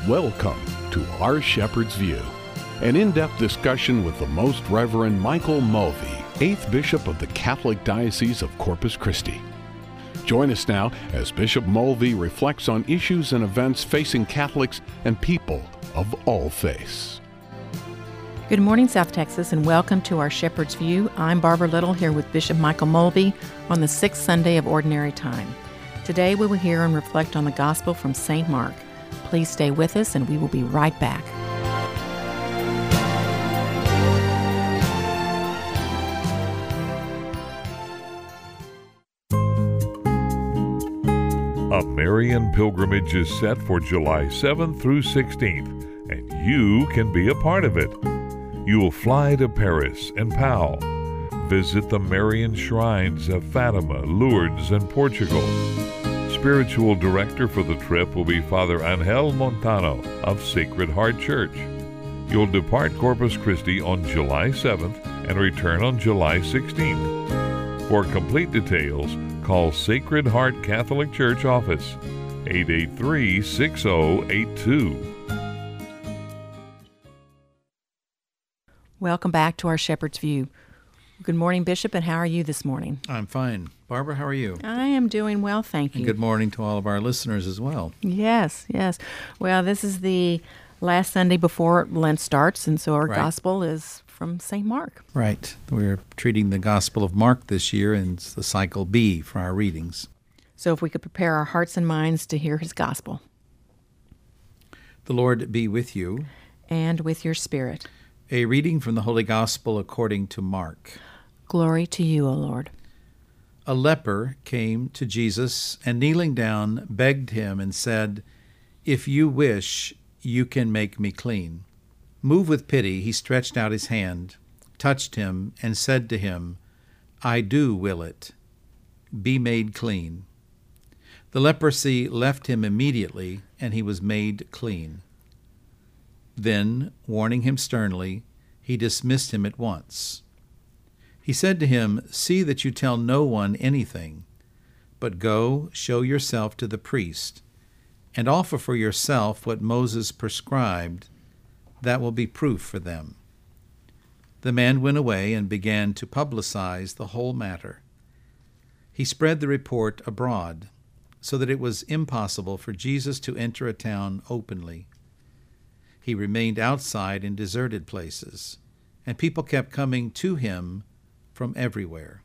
Welcome to Our Shepherd's View, an in-depth discussion with the Most Reverend Michael Mulvey, 8th Bishop of the Catholic Diocese of Corpus Christi. Join us now as Bishop Mulvey reflects on issues and events facing Catholics and people of all faiths. Good morning, South Texas, and welcome to Our Shepherd's View. I'm Barbara Little here with Bishop Michael Mulvey on the 6th Sunday of Ordinary Time. Today we will hear and reflect on the Gospel from St. Mark. Please stay with us and we will be right back. A Marian pilgrimage is set for July 7th through 16th, and you can be a part of it. You will fly to Paris and Pau, visit the Marian shrines of Fatima, Lourdes, and Portugal. Spiritual director for the trip will be Father Angel Montano of Sacred Heart Church. You'll depart Corpus Christi on July 7th and return on July 16th. For complete details, call Sacred Heart Catholic Church office, 883-6082. Welcome back to Our Shepherd's View. Good morning, Bishop, and how are you this morning? I'm fine. Barbara, how are you? I am doing well, thank you. And good morning to all of our listeners as well. Yes. Well, this is the last Sunday before Lent starts, and so our Gospel is from St. Mark. Right. We're treating the Gospel of Mark this year, and it's the cycle B for our readings. So if we could prepare our hearts and minds to hear his Gospel. The Lord be with you. And with your spirit. A reading from the Holy Gospel according to Mark. Glory to you, O Lord. A leper came to Jesus and kneeling down begged him and said, "If you wish, you can make me clean." Moved with pity, he stretched out his hand, touched him, and said to him, "I do will it. Be made clean." The leprosy left him immediately, and he was made clean. Then, warning him sternly, he dismissed him at once. He said to him, "See that you tell no one anything, but go, show yourself to the priest, and offer for yourself what Moses prescribed. That will be proof for them." The man went away and began to publicize the whole matter. He spread the report abroad, so that it was impossible for Jesus to enter a town openly. He remained outside in deserted places, and people kept coming to him from everywhere.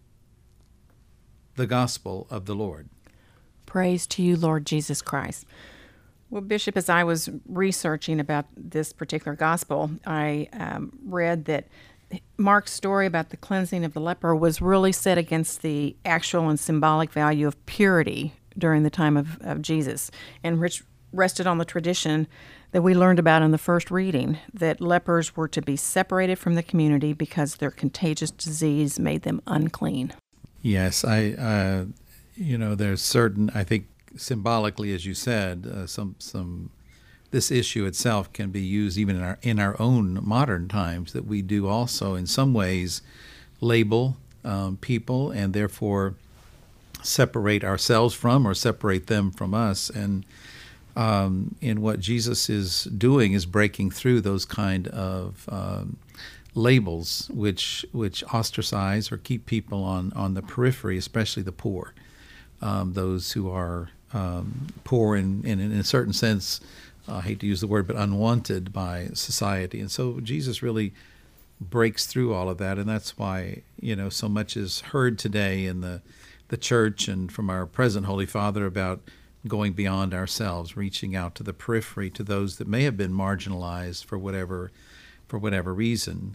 The Gospel of the Lord. Praise to you, Lord Jesus Christ. Well, Bishop, as I was researching about this particular Gospel, I read that Mark's story about the cleansing of the leper was really set against the actual and symbolic value of purity during the time of Jesus, and which rested on the tradition that we learned about in the first reading, that lepers were to be separated from the community because their contagious disease made them unclean. Yes, there's certain, I think, symbolically, as you said, this issue itself can be used even in our own modern times, that we do also in some ways label people and therefore separate ourselves from or separate them from us. And what Jesus is doing is breaking through those kind of labels which ostracize or keep people on the periphery, especially the poor, those who are poor in a certain sense, I hate to use the word, but unwanted by society. And so Jesus really breaks through all of that, and that's why so much is heard today in the church and from our present Holy Father about going beyond ourselves, reaching out to the periphery, to those that may have been marginalized for whatever reason.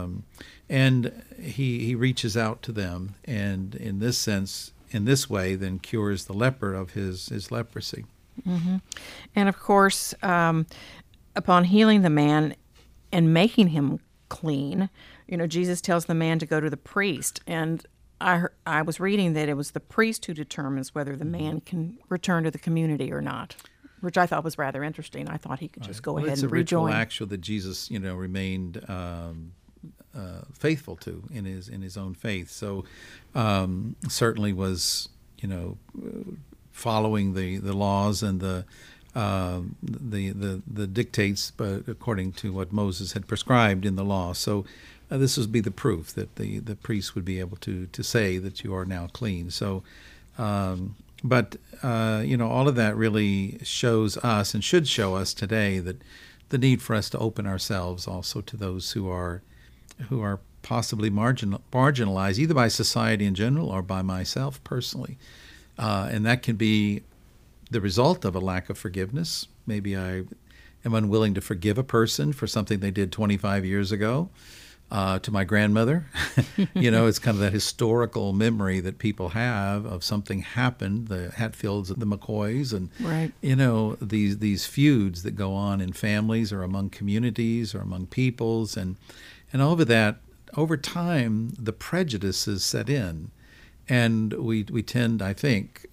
And he reaches out to them, and in this sense, in this way, then cures the leper of his leprosy. Mm-hmm. And of course, upon healing the man and making him clean, Jesus tells the man to go to the priest, and I was reading that it was the priest who determines whether the man can return to the community or not, which I thought was rather interesting. I thought he could just go ahead and rejoin. It's a ritual action that Jesus, remained faithful to in his own faith. So certainly was, following the laws and the the dictates, but according to what Moses had prescribed in the law. So this would be the proof that the priest would be able to say that you are now clean. So, but all of that really shows us and should show us today that the need for us to open ourselves also to those who are possibly marginalized, either by society in general or by myself personally. And that can be the result of a lack of forgiveness. Maybe I am unwilling to forgive a person for something they did 25 years ago. To my grandmother, it's kind of that historical memory that people have of something happened, the Hatfields and the McCoys, and right. These feuds that go on in families or among communities or among peoples, and over that, over time, the prejudices set in, and we tend, I think,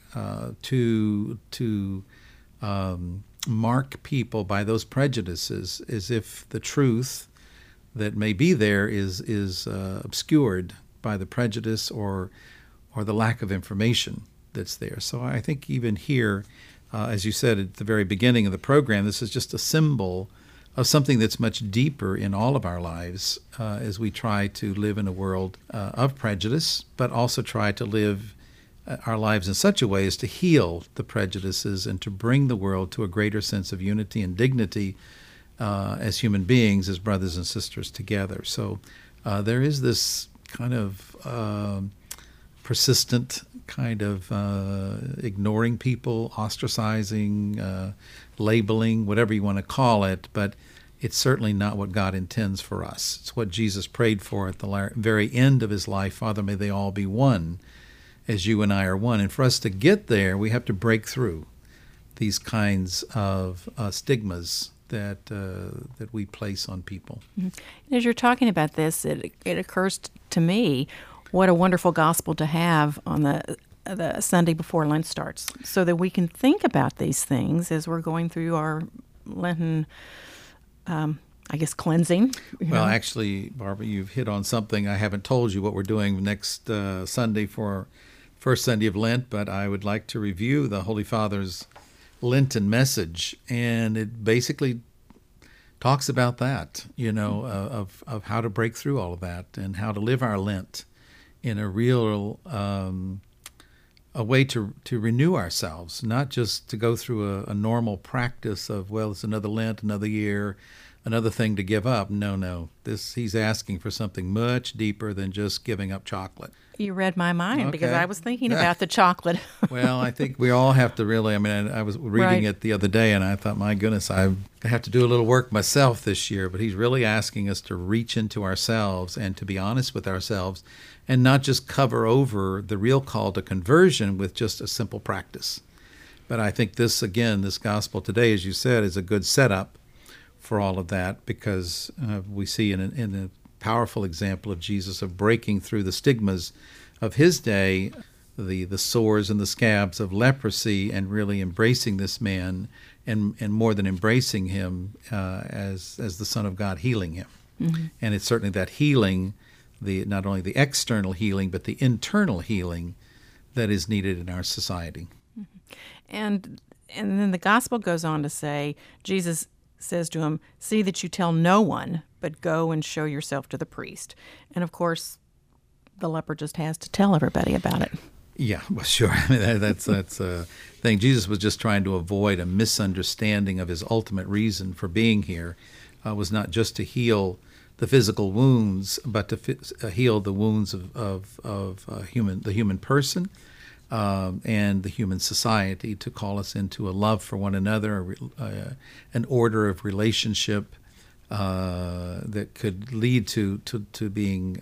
to mark people by those prejudices as if the truth that may be there is obscured by the prejudice or the lack of information that's there. So I think even here, as you said at the very beginning of the program, this is just a symbol of something that's much deeper in all of our lives as we try to live in a world of prejudice, but also try to live our lives in such a way as to heal the prejudices and to bring the world to a greater sense of unity and dignity as human beings, as brothers and sisters together. So there is this kind of persistent kind of ignoring people, ostracizing, labeling, whatever you want to call it, but it's certainly not what God intends for us. It's what Jesus prayed for at the very end of his life. Father, may they all be one, as you and I are one. And for us to get there, we have to break through these kinds of stigmas that we place on people. Mm-hmm. As you're talking about this, it occurs to me what a wonderful gospel to have on the Sunday before Lent starts, so that we can think about these things as we're going through our Lenten, cleansing. Well, actually, Barbara, you've hit on something. I haven't told you what we're doing next Sunday for first Sunday of Lent, but I would like to review the Holy Father's Lenten message, and it basically talks about that, of how to break through all of that and how to live our Lent in a real a way to renew ourselves, not just to go through a normal practice of, well, it's another Lent, another year, another thing to give up. No. He's asking for something much deeper than just giving up chocolate. You read my mind, because I was thinking about the chocolate. Well, I think we all have to really, I was reading it the other day, and I thought, my goodness, I have to do a little work myself this year. But he's really asking us to reach into ourselves and to be honest with ourselves and not just cover over the real call to conversion with just a simple practice. But I think this gospel today, as you said, is a good setup for all of that, because we see in a powerful example of Jesus of breaking through the stigmas of his day, the sores and the scabs of leprosy, and really embracing this man, and more than embracing him, as the Son of God, healing him. Mm-hmm. And it's certainly that healing, not only the external healing, but the internal healing that is needed in our society. Mm-hmm. And then the gospel goes on to say, Jesus says to him, "See that you tell no one, but go and show yourself to the priest." And of course, the leper just has to tell everybody about it. Yeah, well, sure. That's a thing. Jesus was just trying to avoid a misunderstanding of his ultimate reason for being here. Was not just to heal the physical wounds, but to heal the wounds of the human person. And the human society, to call us into a love for one another, an order of relationship that could lead to being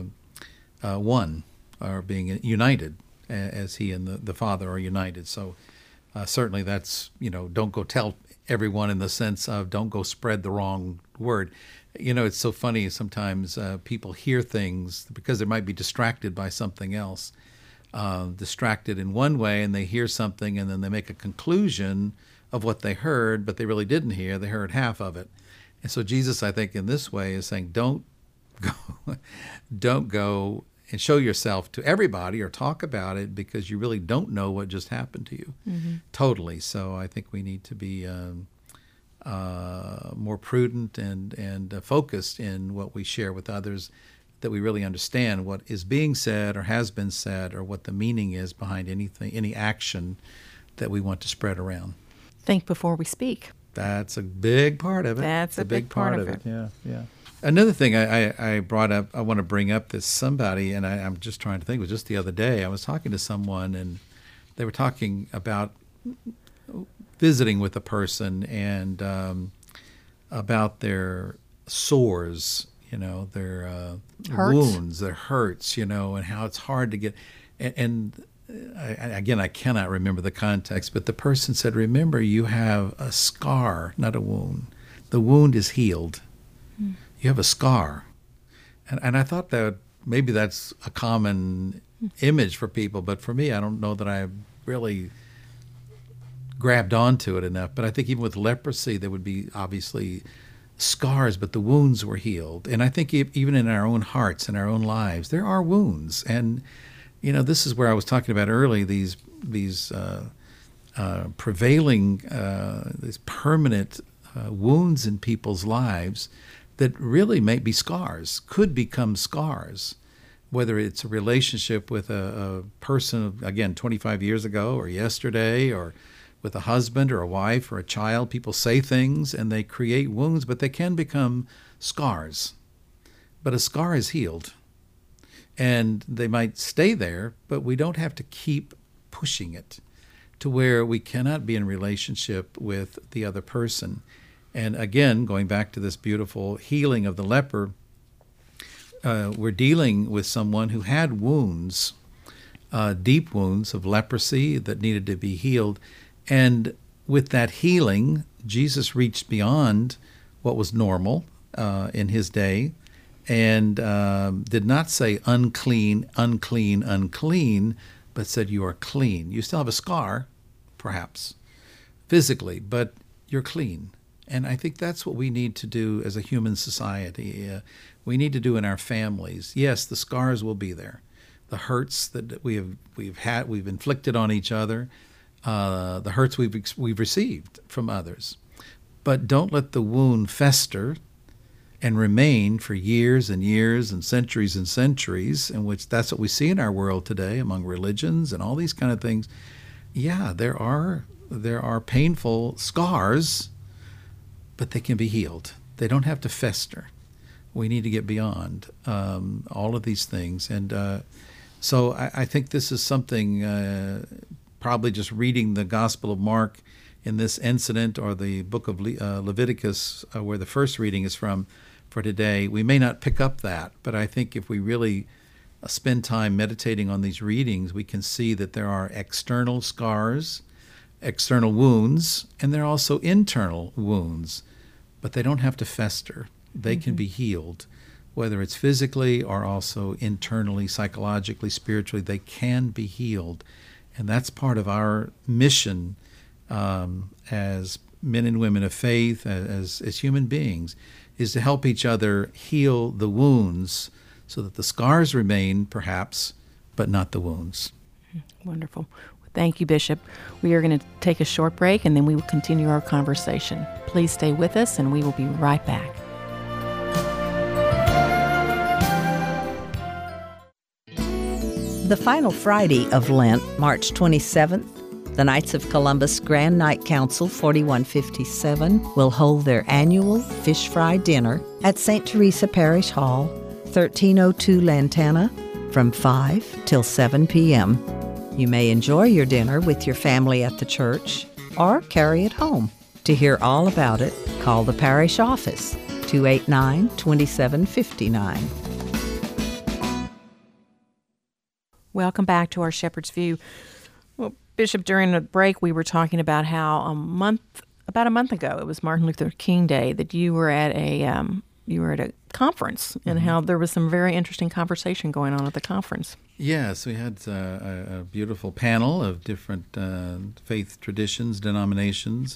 one, or being united, as he and the Father are united. So certainly that's, don't go tell everyone, in the sense of don't go spread the wrong word. It's so funny sometimes people hear things because they might be distracted by something else. Distracted in one way, and they hear something, and then they make a conclusion of what they heard, but they really didn't hear. They heard half of it. And so Jesus, I think, in this way is saying, don't go and show yourself to everybody or talk about it because you really don't know what just happened to you. Totally. So I think we need to be more prudent and focused in what we share with others, that we really understand what is being said or has been said, or what the meaning is behind anything, any action that we want to spread around. Think before we speak. That's a big part of it. That's a big part of it. Yeah, yeah. Another thing I brought up, I want to bring up this somebody, and I'm just trying to think, it was just the other day, I was talking to someone, and they were talking about visiting with a person and about their sores, their wounds, their hurts, and how it's hard to get. And again, I cannot remember the context, but the person said, remember, you have a scar, not a wound. The wound is healed. You have a scar. And I thought that maybe that's a common image for people, but for me, I don't know that I really grabbed onto it enough. But I think even with leprosy, there would be obviously scars, but the wounds were healed. And I think even in our own hearts, in our own lives, there are wounds. And this is where I was talking about early, these prevailing, these permanent wounds in people's lives that really may be scars, could become scars, whether it's a relationship with a person, again, 25 years ago or yesterday, or with a husband or a wife or a child. People say things and they create wounds, but they can become scars. But a scar is healed. And they might stay there, but we don't have to keep pushing it to where we cannot be in relationship with the other person. And again, going back to this beautiful healing of the leper, we're dealing with someone who had wounds, deep wounds of leprosy that needed to be healed. And with that healing, Jesus reached beyond what was normal in his day, and did not say unclean, unclean, unclean, but said you are clean. You still have a scar, perhaps, physically, but you're clean. And I think that's what we need to do as a human society. We need to do in our families. Yes, the scars will be there. The hurts that we've inflicted on each other, the hurts we've received from others. But don't let the wound fester and remain for years and years and centuries, in which that's what we see in our world today among religions and all these kind of things. Yeah, there are painful scars, but they can be healed. They don't have to fester. We need to get beyond all of these things. And so I think this is something, probably just reading the Gospel of Mark in this incident, or the book of Leviticus, where the first reading is from, for today, we may not pick up that, but I think if we really spend time meditating on these readings, we can see that there are external scars, external wounds, and there are also internal wounds, but they don't have to fester. They can be healed, whether it's physically or also internally, psychologically, spiritually. They can be healed, and that's part of our mission as men and women of faith, as human beings, is to help each other heal the wounds so that the scars remain, perhaps, but not the wounds. Wonderful. Thank you, Bishop. We are going to take a short break, and then we will continue our conversation. Please stay with us, and we will be right back. The final Friday of Lent, March 27th, the Knights of Columbus Grand Night Council 4157 will hold their annual fish fry dinner at St. Teresa Parish Hall, 1302 Lantana, from 5 till 7 p.m. You may enjoy your dinner with your family at the church or carry it home. To hear all about it, call the parish office, 289-2759. Welcome back to our Shepherd's View. Well, Bishop, during the break, we were talking about how about a month ago, it was Martin Luther King Day, that you were at a conference, and how there was some very interesting conversation going on at the conference. Yes, we had a beautiful panel of different faith traditions, denominations,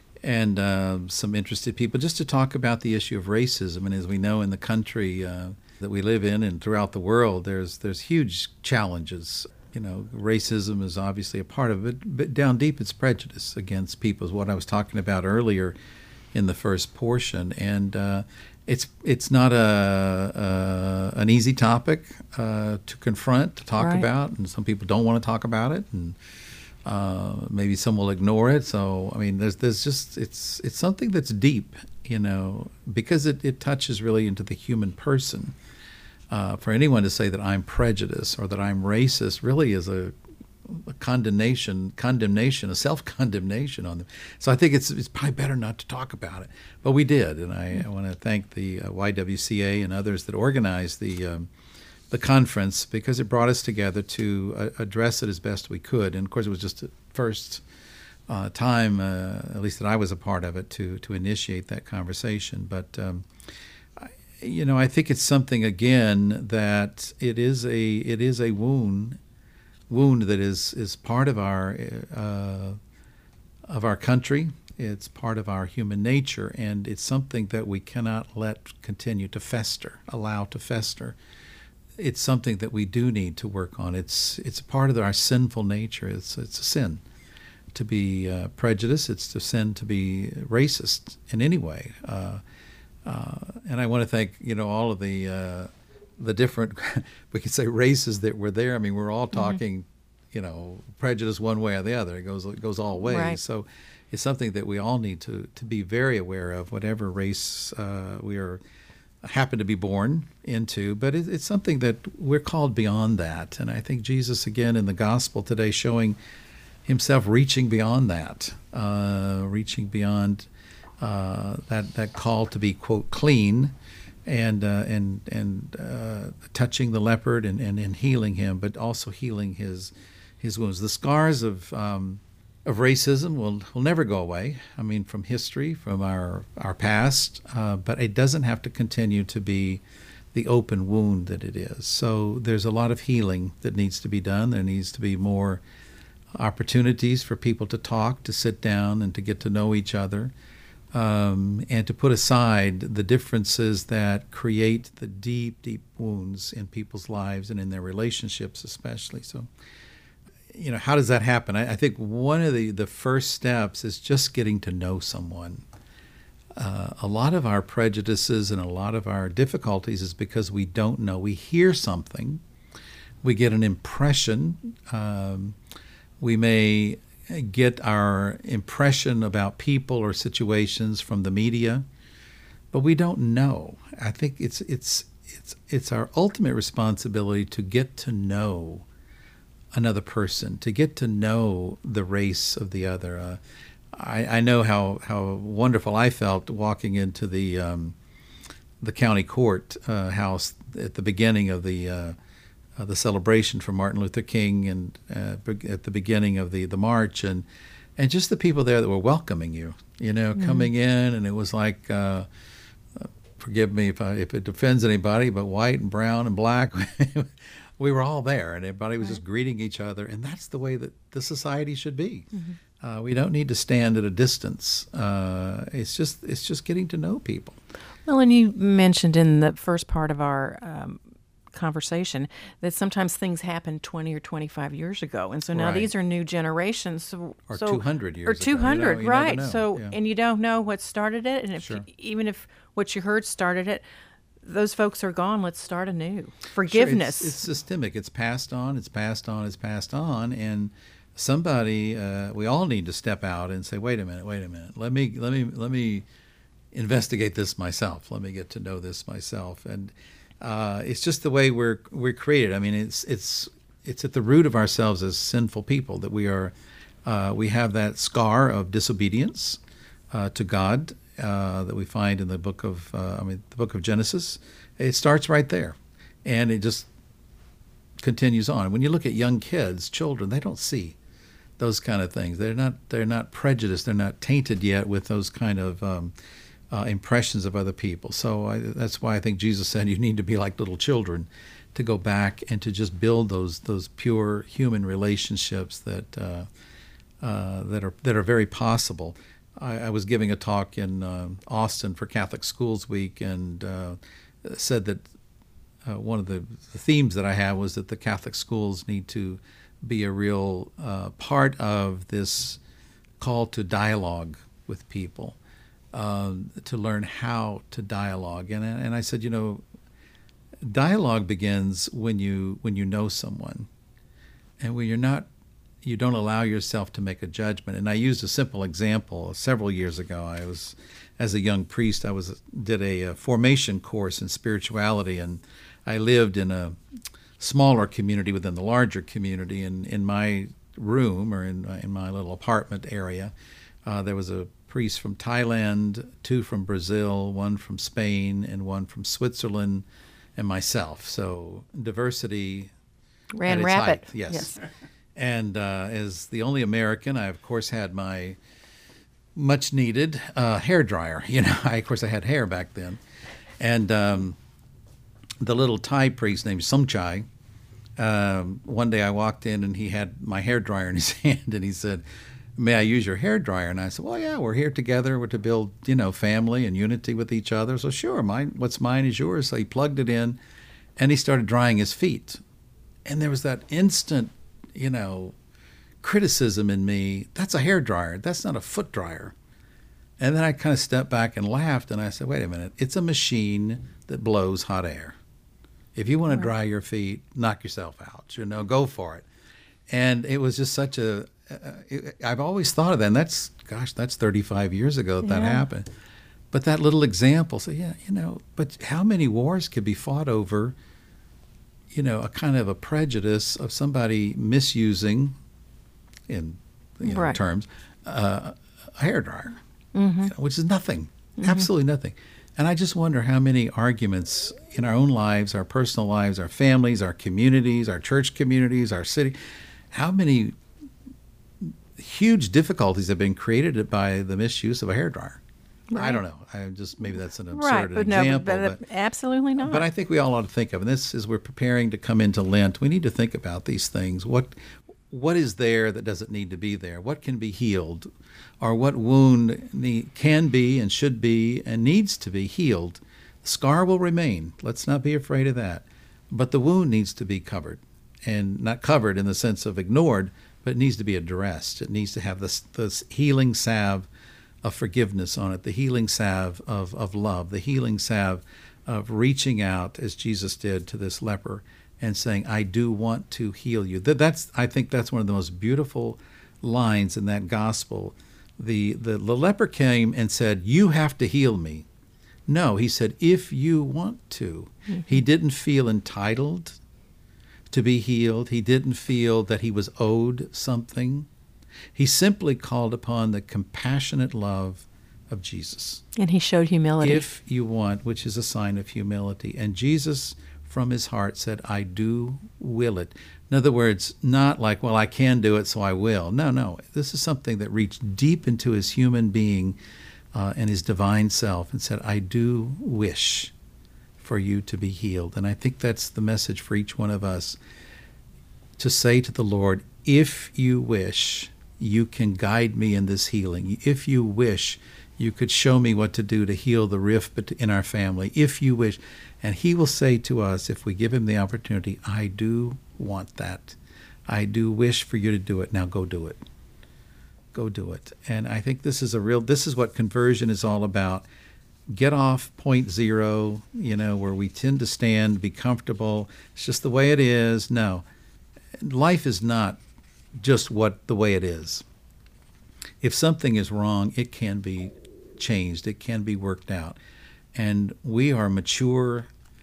and some interested people just to talk about the issue of racism. And as we know in the country, that we live in and throughout the world, there's huge challenges. Racism is obviously a part of it, but down deep it's prejudice against people, is what I was talking about earlier in the first portion. And it's not an easy topic to confront, to talk about, and some people don't want to talk about it, and maybe some will ignore it. So there's just it's something that's deep, because it touches really into the human person. For anyone to say that I'm prejudiced or that I'm racist really is a condemnation, a self-condemnation on them. So I think it's probably better not to talk about it. But we did, and I want to thank the YWCA and others that organized the conference, because it brought us together to address it as best we could. And of course, it was just the first time, at least that I was a part of it, to initiate that conversation. But I think it's something, again, that it is a wound that is part of our country. It's part of our human nature, and it's something that we cannot let continue to allow to fester. It's something that we do need to work on. It's a part of our sinful nature. It's a sin to be prejudiced. It's a sin to be racist in any way. And I want to thank all of the different, we could say, races that were there. We're all talking, prejudice one way or the other. It goes all ways. Right. So it's something that we all need to be very aware of, whatever race we happen to be born into. But it's something that we're called beyond that. And I think Jesus, again, in the gospel today, showing himself reaching beyond that, reaching beyond that call to be, quote, clean, and touching the leopard and healing him, but also healing his wounds. The scars of racism will never go away. From history, from our past, but it doesn't have to continue to be the open wound that it is. So there's a lot of healing that needs to be done. There needs to be more opportunities for people to talk, to sit down, and to get to know each other. And to put aside the differences that create the deep, deep wounds in people's lives and in their relationships especially. So, how does that happen? I think one of the first steps is just getting to know someone. A lot of our prejudices and a lot of our difficulties is because we don't know. We hear something, we get an impression, we may get our impression about people or situations from the media, but we don't know. I think it's our ultimate responsibility to get to know another person, to get to know the race of the other. I know how wonderful I felt walking into the county court house at the beginning of the celebration for Martin Luther King, and at the beginning of the march, and just the people there that were welcoming you, coming in, and it was like, forgive me if it offends anybody, but white and brown and black, we were all there, and everybody was just greeting each other, and that's the way that the society should be. We don't need to stand at a distance. It's just getting to know people. Well, and you mentioned in the first part of our conversation that sometimes things happened 20 or 25 years ago, and so now these are new generations, or 200 years or 200 ago. You right never know. So and you don't know what started it, and even if what you heard started it, those folks are gone. Let's start anew. Forgiveness. Sure, it's systemic. It's passed on, and somebody, we all need to step out and say, wait a minute, let me investigate this myself, let me get to know this myself. And it's just the way we're created. It's at the root of ourselves as sinful people that we have that scar of disobedience to God that we find in the book of Genesis. It starts right there, and it just continues on. When you look at young kids, children, they don't see those kind of things. They're not prejudiced. They're not tainted yet with those kind of impressions of other people. So that's why I think Jesus said you need to be like little children, to go back and to just build those pure human relationships that are very possible. I was giving a talk in Austin for Catholic Schools Week, and said that one of the themes that I have was that the Catholic schools need to be a real part of this call to dialogue with people, to learn how to dialogue. And I said, dialogue begins when you know someone, and when you don't allow yourself to make a judgment. And I used a simple example. Several years ago, as a young priest, did a formation course in spirituality, and I lived in a smaller community within the larger community. And in my room, or in my little apartment area, there was a priest from Thailand, 2 from Brazil, 1 from Spain, and 1 from Switzerland, and myself. So diversity Ran at its rapid. height. Yes. And as the only American, I of course had my much needed hair dryer. I had hair back then, and the little Thai priest named Somchai. One day I walked in and he had my hair dryer in his hand, and he said, "May I use your hair dryer?" And I said, "Well, yeah, we're here together. We're to build, family and unity with each other. So sure, what's mine is yours." So he plugged it in, and he started drying his feet, and there was that instant, criticism in me. That's a hair dryer. That's not a foot dryer. And then I kind of stepped back and laughed, and I said, "Wait a minute. It's a machine that blows hot air. If you want to dry your feet, knock yourself out. Go for it." And it was just such I've always thought of that, and that's 35 years ago that happened. But that little example, but how many wars could be fought over, a kind of a prejudice of somebody misusing, in terms, a hairdryer, which is nothing, absolutely nothing. And I just wonder how many arguments in our own lives, our personal lives, our families, our communities, our church communities, our city, how many huge difficulties have been created by the misuse of a hairdryer. Right. I don't know. Maybe that's an absurd example. But absolutely not. But I think we all ought to think of, and this is, we're preparing to come into Lent, we need to think about these things. What is there that doesn't need to be there? What can be healed? Or what wound can be and should be and needs to be healed? The scar will remain. Let's not be afraid of that. But the wound needs to be covered. And not covered in the sense of ignored, but it needs to be addressed. It needs to have this healing salve of forgiveness on it, the healing salve of love, the healing salve of reaching out, as Jesus did to this leper, and saying, "I do want to heal you." I think that's one of the most beautiful lines in that gospel. The leper came and said, "You have to heal me." No, he said, "If you want to." Mm-hmm. He didn't feel entitled to be healed. He didn't feel that he was owed something. He simply called upon the compassionate love of Jesus. And he showed humility. If you want, which is a sign of humility. And Jesus, from his heart, said, "I do will it." In other words, not like, well, I can do it, so I will. No. This is something that reached deep into his human being and his divine self and said, "I do wish for you to be healed." And I think that's the message for each one of us, to say to the Lord, if you wish, you can guide me in this healing. If you wish, you could show me what to do to heal the rift in our family. If you wish. And he will say to us, if we give him the opportunity, "I do want that. I do wish for you to do it. Now go do it. Go do it." And I think this is what conversion is all about. Get off point zero, where we tend to stand, be comfortable. It's just the way it is. No, life is not just the way it is. If something is wrong, it can be changed. It can be worked out. And we are mature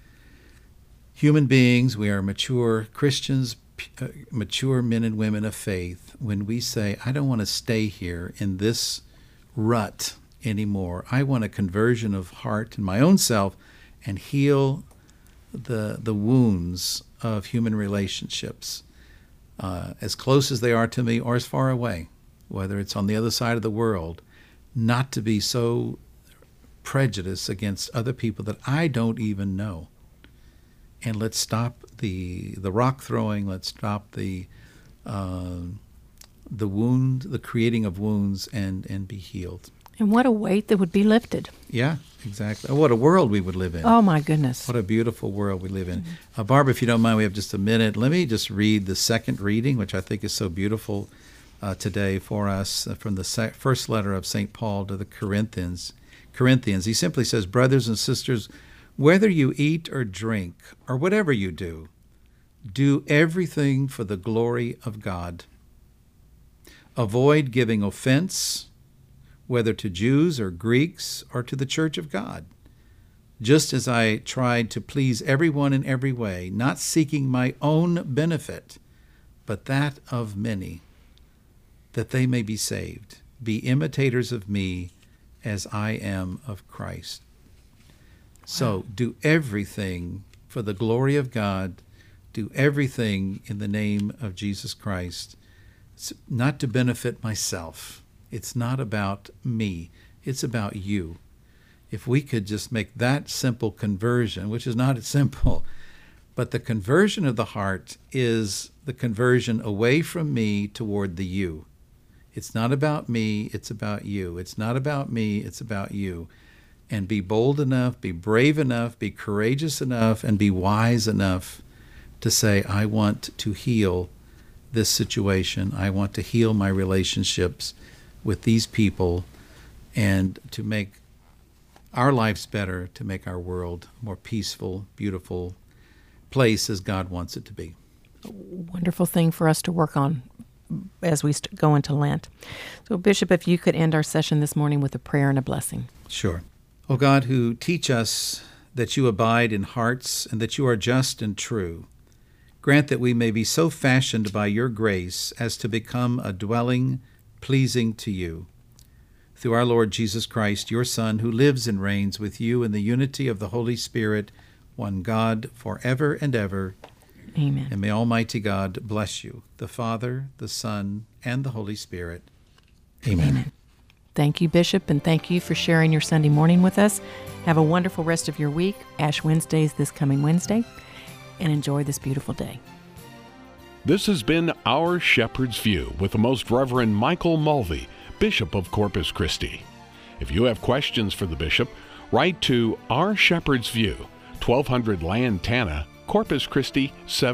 human beings. We are mature Christians, mature men and women of faith, when we say, "I don't want to stay here in this rut anymore. I want a conversion of heart in my own self and heal the wounds of human relationships, as close as they are to me or as far away, whether it's on the other side of the world, not to be so prejudiced against other people that I don't even know. And let's stop the rock throwing. Let's stop the wound, the creating of wounds, and be healed." And what a weight that would be lifted. Yeah, exactly. What a world we would live in. Oh, my goodness. What a beautiful world we live in. Barbara, if you don't mind, we have just a minute. Let me just read the second reading, which I think is so beautiful today for us, from the first letter of St. Paul to the Corinthians. He simply says, "Brothers and sisters, whether you eat or drink or whatever you do everything for the glory of God. Avoid giving offense, whether to Jews or Greeks or to the church of God, just as I tried to please everyone in every way, not seeking my own benefit, but that of many, that they may be saved. Be imitators of me as I am of Christ." So do everything for the glory of God. Do everything in the name of Jesus Christ. It's not to benefit myself. It's not about me. It's about you. If we could just make that simple conversion, which is not simple, but the conversion of the heart is the conversion away from me toward the you. It's not about me, it's about you. It's not about me, it's about you. And be bold enough, be brave enough, be courageous enough, and be wise enough to say, I want to heal this situation. I want to heal my relationships with these people, and to make our lives better, to make our world a more peaceful, beautiful place as God wants it to be. A wonderful thing for us to work on as we go into Lent. So, Bishop, if you could end our session this morning with a prayer and a blessing. Sure. O God, who teach us that you abide in hearts and that you are just and true, grant that we may be so fashioned by your grace as to become a dwelling pleasing to you. Through our Lord Jesus Christ, your Son, who lives and reigns with you in the unity of the Holy Spirit, one God, forever and ever. Amen. And may Almighty God bless you, the Father, the Son, and the Holy Spirit. Amen. Amen. Thank you, Bishop, and thank you for sharing your Sunday morning with us. Have a wonderful rest of your week. Ash Wednesday is this coming Wednesday, and enjoy this beautiful day. This has been Our Shepherd's View with the Most Reverend Michael Mulvey, Bishop of Corpus Christi. If you have questions for the Bishop, write to Our Shepherd's View, 1200 Lantana, Corpus Christi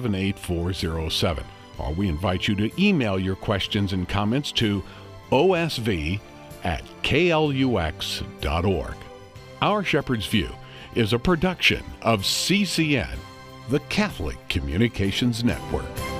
78407. Or we invite you to email your questions and comments to osv@klux.org. Our Shepherd's View is a production of CCN, the Catholic Communications Network.